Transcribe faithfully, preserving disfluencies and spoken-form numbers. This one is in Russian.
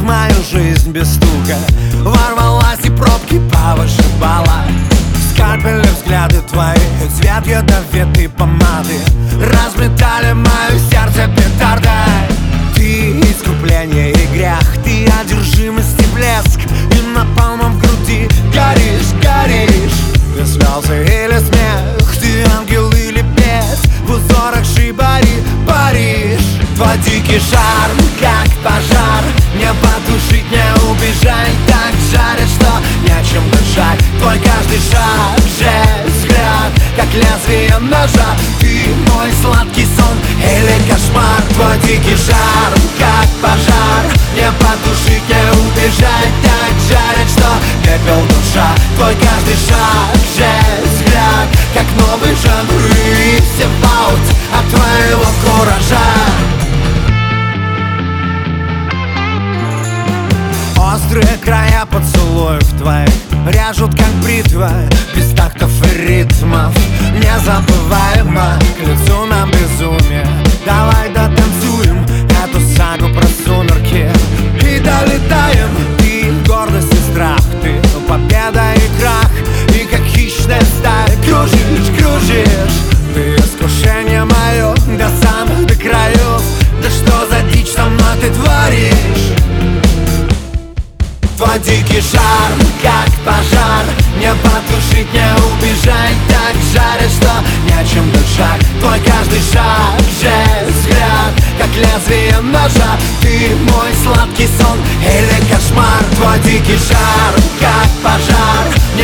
мою жизнь без стука, ворвалась и пробки повышибала. Скальпели взгляды твои, цвет ядовитой помады разметали мое сердце петардой. Ты искупление и грех, ты одержимость и блеск, и напалмом в груди горишь, горишь. Ты слезы или смех, ты ангел или бес, в узорах шибари Париж. Твой дикий шарм, как пожар, не потушить, не убежать, так жарит, что не о чем дышать. Твой каждый шаг, жест, взгляд, как лезвие ножа. Ты мой сладкий сон или кошмар. Твой дикий шарм, как пожар, не потушить, не убежать, так жарит, что пепел душа. Твой каждый шаг, жест, взгляд, как новый жанр, и все аут от твоего куража. Острые края поцелуев твоих режут, как бритва, без тактов и ритмов. Незабываемо к лицу нам безумие. Давай дотанцуем эту сагу про сумерки и долетаем. Ты гордость и страх, ты победа и крах, и как хищная стая кружишь, кружишь. Ты искушение мое до самых до краев. Да что за дичь со мной ты творишь? Твой дикий шарм, как пожар, не потушить, не убежать, так жарит, что не о чем дышать. Твой каждый шаг, жест, взгляд, как лезвие ножа. Ты мой сладкий сон или кошмар. Твой дикий шарм, как пожар,